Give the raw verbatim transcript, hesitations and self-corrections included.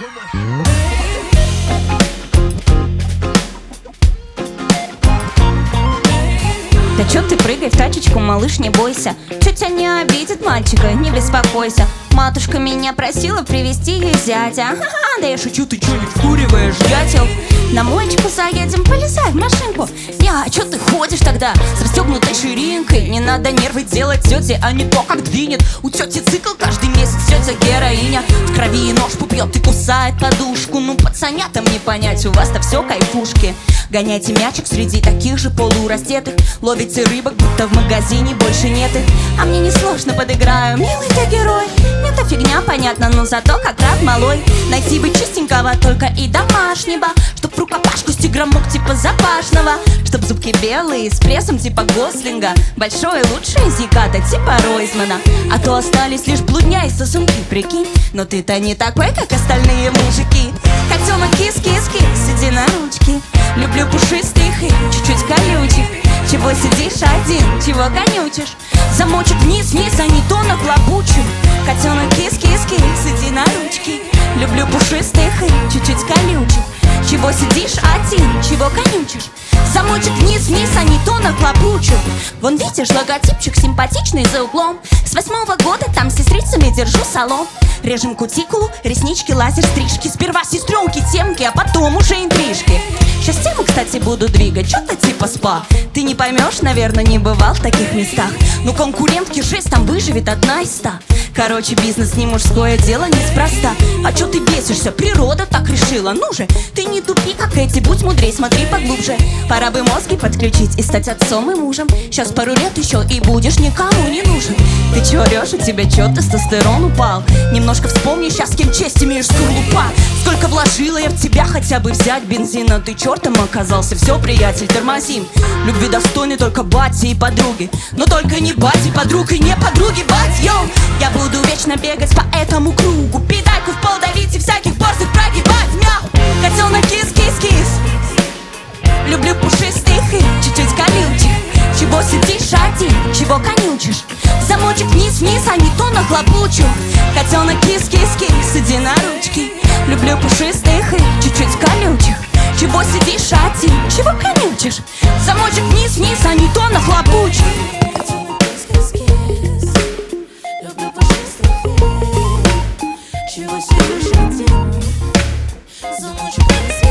Да чё ты прыгай в тачечку, малыш, не бойся. Тётя не обидит мальчика, не беспокойся. Матушка меня просила привезти ей зятя. Ха-ха, да я шучу, ты чё не вкуриваешь, дятел? На моечку заедем, полезай в машинку. Не, а чё ты ходишь тогда с расстёгнутой ширинкой? Не надо нервы делать тёте, а не то, как двинет. У тёти цикл каждый месяц, тётя героиня. В крови нож побьёт и кусает подушку. Ну пацанятам не понять, у вас-то всё кайфушки. Гоняйте мячик среди таких же полураздетых. Ловите рыбок, будто в магазине больше нет их. А мне не сложно, подыграю, милый ты герой. Мне-то фигня понятна, но зато как рад малой. Найти бы чистенького, только и домашнего. Чтоб в рукопашку с тигром мог типа запашного. Чтоб зубки белые, с прессом типа Гослинга. Большое лучшее из Яката типа Ройзмана. А то остались лишь блудня и сосунки, прикинь. Но ты-то не такой, как остальные мужики. Котенок кис-кис-кис, иди на ручки. Люблю пушистых и чуть-чуть колючих. Чего сидишь один, чего конючишь? Замочек вниз-вниз, а не то нахлобучу. Котенок кис-кис-кис, иди на ручки. Люблю пушистых и чуть-чуть колючих. Чего сидишь один, чего конючишь? Замочек вниз-вниз, а не то нахлобучу. Вон видишь, логотипчик симпатичный за углом. С восьмого года там с сестрицами держу салон. Режем кутикулу, реснички, лазер, стрижки. Сперва сестренки, темки, а потом уже интрижки. Сейчас тему, кстати, буду двигать, что-то типа спа. Ты не поймешь, наверное, не бывал в таких местах. Но конкурентки жесть, там выживет одна из ста. Короче, бизнес не мужское дело, неспроста. А чё ты бесишься? Природа так решила. Ну же, ты не тупи, как эти, будь мудрей, смотри поглубже. Пора бы мозги подключить и стать отцом и мужем. Сейчас пару лет еще и будешь никому не нужен. Ты чё орёшь, у тебя чё тестостерон упал? Немножко вспомни, сейчас с кем честь имеешь, скорлупа. Сколько вложила я в тебя, хотя бы взять бензина. Ты чертом оказался, все, приятель, тормозим. Любви достойны только бати и подруги. Но только не бати, подруг и не подруги, бать, йоу. Я буду вечно бегать по этому кругу. Педальку в пол давить и всяких борзых прогибать, мяу. Котенок кис-кис-кис. Люблю пушистых и чуть-чуть колючих. Чего сидишь один, чего конючишь? Замочек вниз-вниз, а не то нахлобучу. Котенок кис-кис-кис, иди на ручки. Люблю пушистых и чуть-чуть колючих. Чего сидишь один, чего конючишь? Замочек вниз-вниз, а не то нахлобучу. Котенок кис-кис-кис. Люблю пушистых и чего сидишь один? Замочек вниз-вниз.